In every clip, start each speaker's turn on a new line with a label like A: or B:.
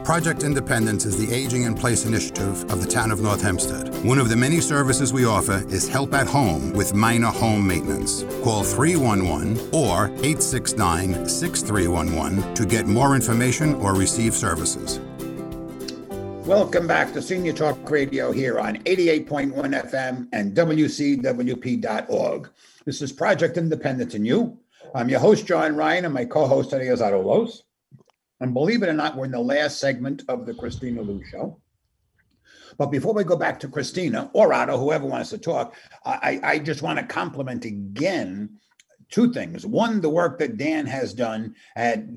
A: Project Independence is the Aging in Place initiative of the town of North Hempstead. One of the many services we offer is help at home with minor home maintenance. Call 311 or 869-6311 to get more information or receive services.
B: Welcome back to Senior Talk Radio here on 88.1 FM and WCWP.org. This is Project Independence and You. I'm your host, John Ryan, and my co-host today is Otto Los. And believe it or not, we're in the last segment of the Christina Lou Show. But before we go back to Christina or Otto, whoever wants to talk, I just want to compliment again two things. One, the work that Dan has done at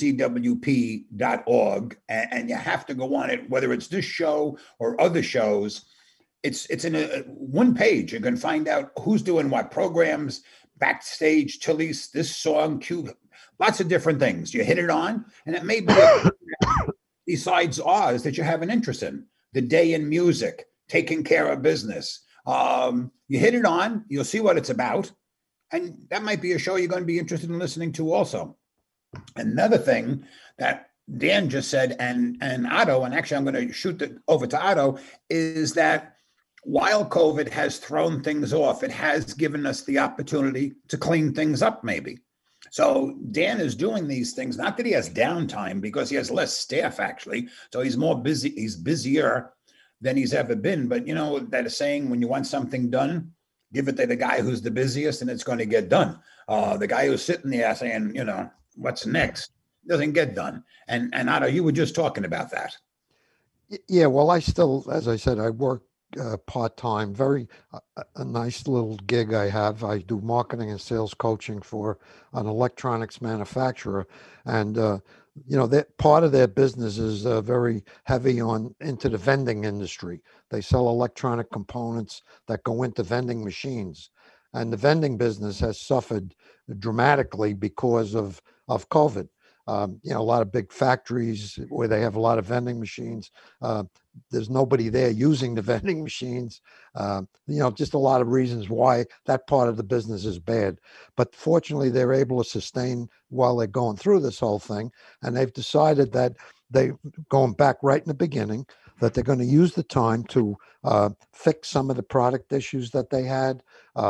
B: WCWP.org, and you have to go on it, whether it's this show or other shows. It's in a one page. You can find out who's doing what programs, backstage, Tilly's, this song, Q, lots of different things. You hit it on, and it may be besides ours that you have an interest in. The Day in Music, Taking Care of Business. You hit it on, you'll see what it's about. And that might be a show you're going to be interested in listening to also. Another thing that Dan just said, and Otto, and actually I'm going to shoot it over to Otto, is that while COVID has thrown things off, it has given us the opportunity to clean things up maybe. So Dan is doing these things, not that he has downtime because he has less staff actually. So he's more busy, he's busier than he's ever been. But you know, that is saying when you want something done, give it to the guy who's the busiest and it's going to get done. The guy who's sitting there saying, you know, what's next doesn't get done. And Otto, you were just talking about that.
C: Yeah, well, I still, as I said, I work part-time, very a nice little gig I have. I do marketing and sales coaching for an electronics manufacturer. And, you know, that part of their business is very heavy into the vending industry. They sell electronic components that go into vending machines. And the vending business has suffered dramatically because of COVID. You know, a lot of big factories where they have a lot of vending machines. There's nobody there using the vending machines. You know, just a lot of reasons why that part of the business is bad. But fortunately, they're able to sustain while they're going through this whole thing. And they've decided that going back right in the beginning, that they're going to use the time to fix some of the product issues that they had,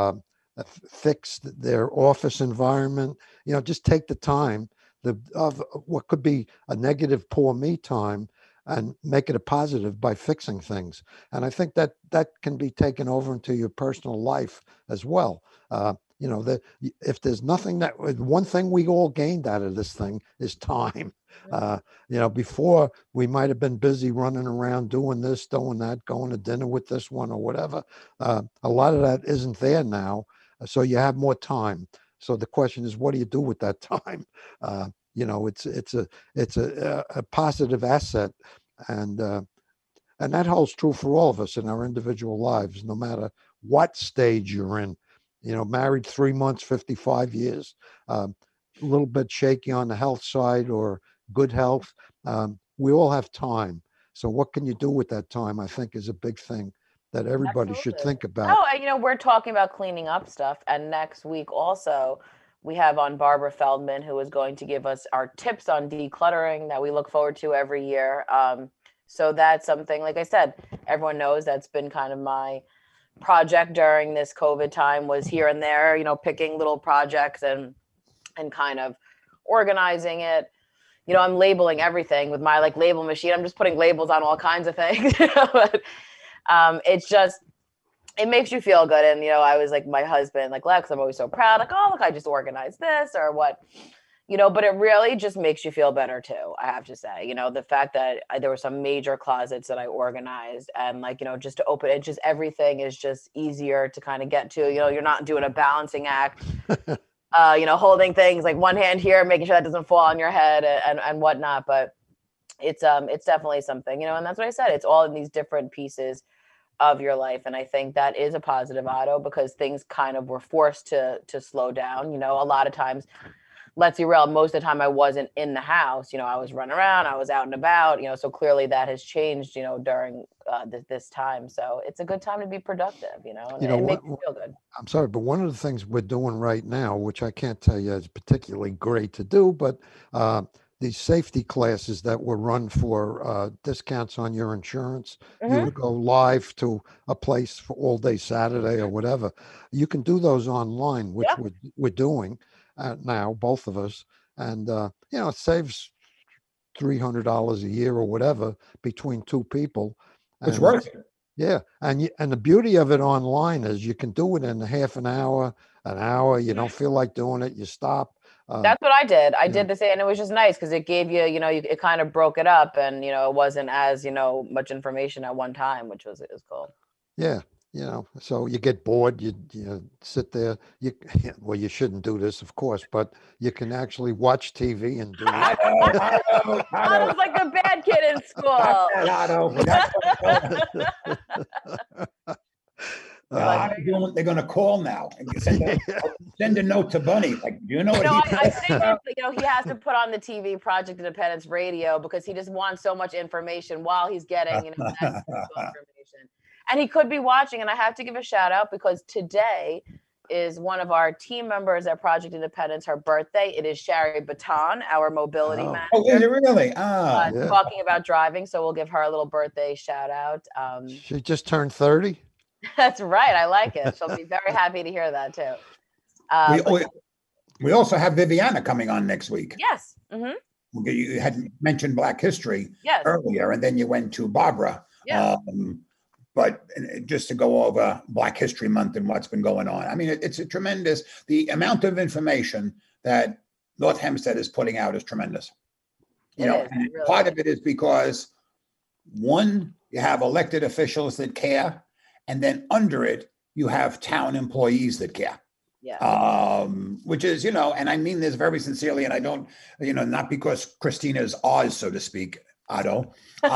C: fix their office environment, you know, just take the time of what could be a negative poor me time and make it a positive by fixing things. And I think that can be taken over into your personal life as well. You know, if there's nothing one thing we all gained out of this thing is time. You know, before we might have been busy running around doing this, doing that, going to dinner with this one or whatever. A lot of that isn't there now. So you have more time. So the question is, what do you do with that time? You know, it's a positive asset, and that holds true for all of us in our individual lives, no matter what stage you're in. You know, married 3 months, 55 years, a little bit shaky on the health side or good health. We all have time. So what can you do with that time? I think is a big thing that everybody should think about.
D: Oh, and you know, we're talking about cleaning up stuff. And next week also, we have on Barbara Feldman, who is going to give us our tips on decluttering that we look forward to every year. So that's something, like I said, everyone knows that's been kind of my project during this COVID time, was here and there, you know, picking little projects and kind of organizing it. You know, I'm labeling everything with my label machine. I'm just putting labels on all kinds of things. But it's just, it makes you feel good. And, you know, I was like, my husband, Lex, I'm always so proud. Oh, look, I just organized this or what, you know, but it really just makes you feel better too. I have to say, you know, the fact that there were some major closets that I organized and you know, just to open it, just everything is just easier to kind of get to, you know, you're not doing a balancing act, you know, holding things one hand here, making sure that doesn't fall on your head and whatnot. But it's definitely something, you know, and that's what I said. It's all in these different pieces of your life. And I think that is a positive, Otto, because things kind of were forced to slow down. You know, a lot of times, let's be real, most of the time I wasn't in the house, you know, I was running around, I was out and about, you know, so clearly that has changed, you know, during this time. So it's a good time to be productive, you know, and it makes you feel good.
C: I'm sorry, but one of the things we're doing right now, which I can't tell you is particularly great to do, but these safety classes that were run for discounts on your insurance. You would go live to a place for all day Saturday or whatever. You can do those online, which we're doing now, both of us. And, it saves $300 a year or whatever between two people.
B: It's worth it.
C: Yeah. And the beauty of it online is you can do it in a half an hour. You don't feel like doing it, you stop.
D: That's what I did. I did the same, and it was just nice because it gave you, it kind of broke it up, and it wasn't as much information at one time, which was cool.
C: Yeah, so you get bored, you sit there. You shouldn't do this, of course, but you can actually watch TV and do it.
D: I was like the bad kid in school.
B: They're going to call now and send a note to Bunny. Like, do you know what
D: I think that, he has to put on the TV Project Independence Radio because he just wants so much information while he's getting, that information. And he could be watching. And I have to give a shout out because today is one of our team members at Project Independence, her birthday. It is Sherry Baton, our mobility manager.
B: Oh, is it really?
D: Talking about driving. So we'll give her a little birthday shout out.
C: She just turned 30.
D: That's right. I like it. She'll be very happy to hear that too.
B: We also have Viviana coming on next week.
D: Yes. Mm-hmm.
B: You had mentioned Black History earlier, and then you went to Barbara.
D: Yeah.
B: But just to go over Black History Month and what's been going on. I mean, it's a tremendous, the amount of information that North Hempstead is putting out is tremendous. And really part of it is because, one, you have elected officials that care, and then under it, you have town employees that care.
D: Yeah.
B: Which is, and I mean this very sincerely, and I don't, not because Christina is Oz, so to speak, Otto.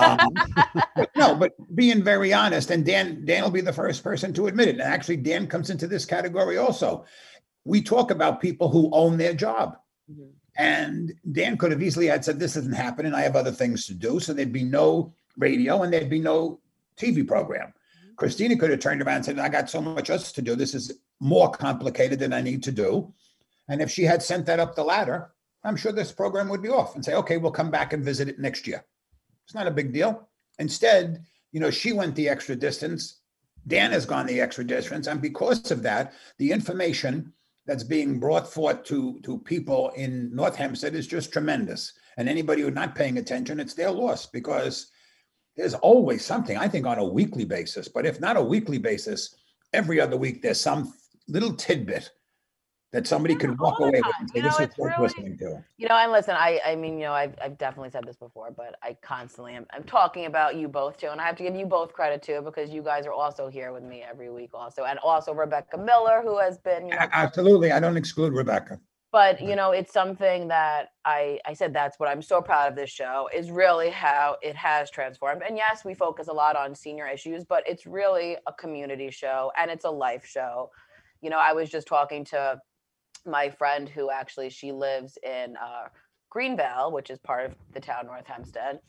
B: But being very honest, and Dan will be the first person to admit it. And actually, Dan comes into this category also. We talk about people who own their job. Mm-hmm. And Dan could have easily had said, this isn't happening. I have other things to do. So there'd be no radio and there'd be no TV program. Mm-hmm. Christina could have turned around and said, I got so much else to do. This is more complicated than I need to do. And if she had sent that up the ladder, I'm sure this program would be off and say, okay, we'll come back and visit it next year. It's not a big deal. Instead, she went the extra distance. Dan has gone the extra distance. And because of that, the information that's being brought forth to people in North Hempstead is just tremendous. And anybody who's not paying attention, it's their loss because there's always something, I think, on a weekly basis. But if not a weekly basis, every other week, there's some little tidbit that somebody could walk away with and say, this is worth listening to.
D: And listen, I mean, I've definitely said this before, but I constantly I'm talking about you both too. And I have to give you both credit too, because you guys are also here with me every week also. And also Rebecca Miller, who has been,
B: Absolutely. I don't exclude Rebecca.
D: But, it's something that I said, that's what I'm so proud of this show is really how it has transformed. And yes, we focus a lot on senior issues, but it's really a community show and it's a life show. I was just talking to my friend who actually, she lives in Greenvale, which is part of the town North Hempstead.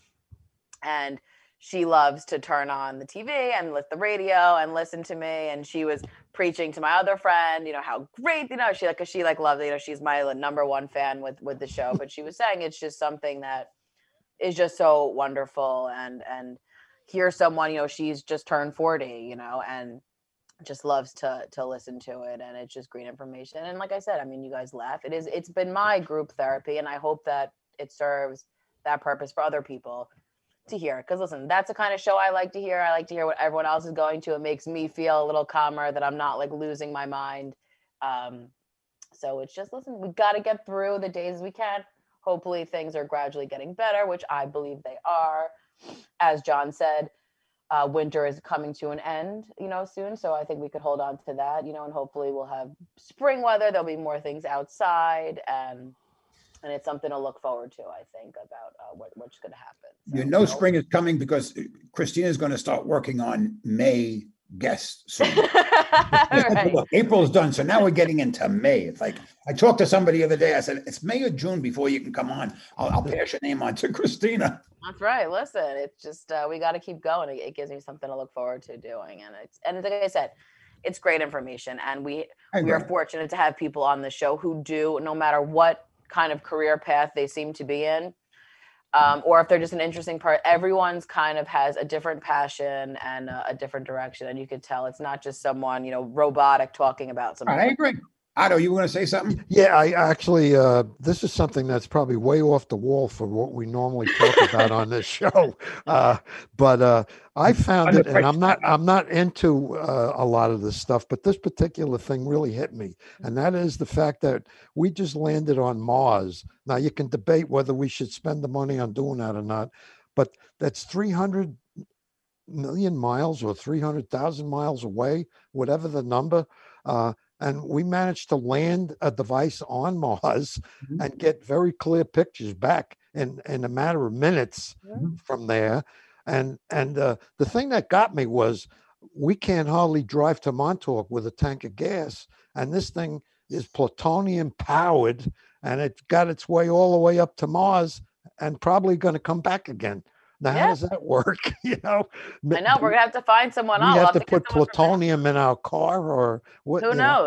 D: And she loves to turn on the TV and lift the radio and listen to me. And she was preaching to my other friend, how great, she loves, she's my number one fan with the show. But she was saying it's just something that is just so wonderful. And hear someone, she's just turned 40, and just loves to listen to it, and it's just great information. And like I said, I mean, you guys laugh. It's been my group therapy, and I hope that it serves that purpose for other people to hear. Because listen, that's the kind of show I like to hear. I like to hear what everyone else is going to. It makes me feel a little calmer, that I'm not like losing my mind. So it's just, listen, we got to get through the days we can. Hopefully things are gradually getting better, which I believe they are. As John said, winter is coming to an end, soon. So I think we could hold on to that, and hopefully we'll have spring weather. There'll be more things outside, and it's something to look forward to, I think, about what's going to happen.
B: So, spring is coming because Christina is going to start working on May guests soon.
D: Right.
B: Look, April's done, so now we're getting into May. It's like I talked to somebody the other day. I said, it's May or June before you can come on. I'll pass your name on to Christina.
D: That's right. Listen, it's just we got to keep going. It gives me something to look forward to doing, and like I said, it's great information, and we are fortunate to have people on the show who do, no matter what kind of career path they seem to be in, or if they're just an interesting part. Everyone's kind of has a different passion and a different direction. And you could tell it's not just someone, robotic talking about something.
B: I agree. Otto, you were going to say something?
C: Yeah, I actually, this is something that's probably way off the wall for what we normally talk about on this show. But I found it, and I'm not into a lot of this stuff, but this particular thing really hit me. And that is the fact that we just landed on Mars. Now, you can debate whether we should spend the money on doing that or not, but that's 300 million miles or 300,000 miles away, whatever the number. And we managed to land a device on Mars and get very clear pictures back in a matter of minutes from there. And the thing that got me was we can't hardly drive to Montauk with a tank of gas. And this thing is plutonium powered, and it got its way all the way up to Mars and probably going to come back again. Now, how does that work?
D: I know we're gonna have to find someone else.
C: We have to put plutonium in our car, or what?
D: Who knows?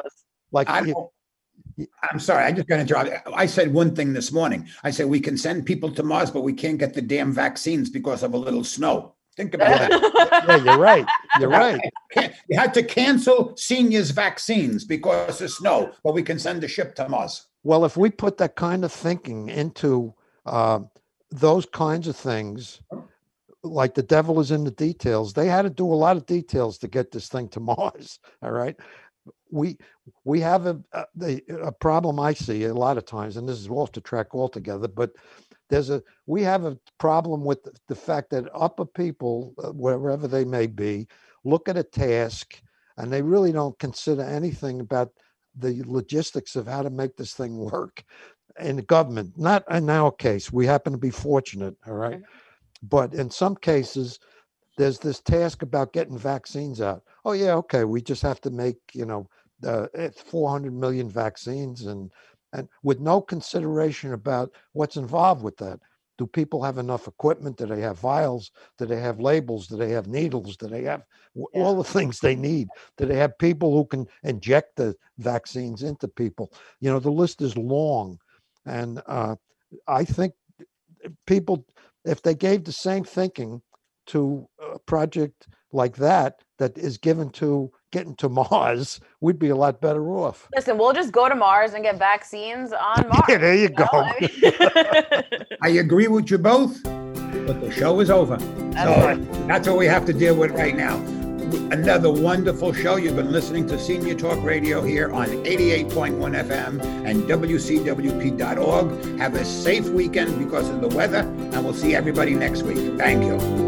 B: I'm sorry, I just got to drop. I said one thing this morning. I said we can send people to Mars, but we can't get the damn vaccines because of a little snow. Think about that.
C: Yeah, you're right. You're right.
B: You had to cancel seniors' vaccines because of snow, but we can send a ship to Mars.
C: Well, if we put that kind of thinking into those kinds of things, like the devil is in the details. They had to do a lot of details to get this thing to Mars. All right. We have a problem I see a lot of times, and this is off the track altogether, but we have a problem with the fact that upper people, wherever they may be, look at a task and they really don't consider anything about the logistics of how to make this thing work. In the government, not in our case, we happen to be fortunate, all right? But in some cases, there's this task about getting vaccines out. Oh yeah, okay, we just have to make, 400 million vaccines and with no consideration about what's involved with that. Do people have enough equipment? Do they have vials? Do they have labels? Do they have needles? Do they have all the things they need? Do they have people who can inject the vaccines into people? The list is long. And I think people, if they gave the same thinking to a project like that is given to getting to Mars, we'd be a lot better off.
D: Listen, we'll just go to Mars and get vaccines on Mars.
C: Yeah, there you go.
B: I agree with you both, but the show is over. That's what we have to deal with right now. Another wonderful show. You've been listening to Senior Talk Radio here on 88.1 FM and WCWP.org. Have a safe weekend because of the weather, and we'll see everybody next week. Thank you.